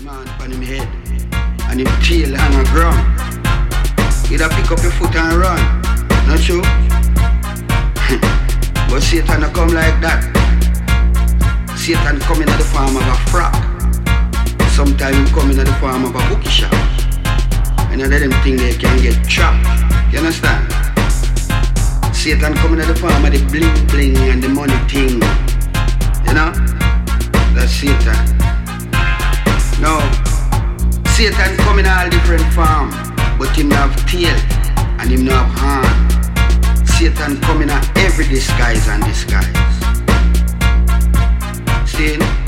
man on him head and him tail hang on ground. He'd have pick up your foot and run. Not true? But Satan don't come like that. Satan come in the form of a frog. Sometimes he come in the form of a bookie shop. And let them think they can get trapped. You understand? Satan come in the form of the bling bling and the money thing. You know? That's Satan. No. Satan come in all different form, but him have tail and him not have hand. Satan come in every disguise and disguise. See?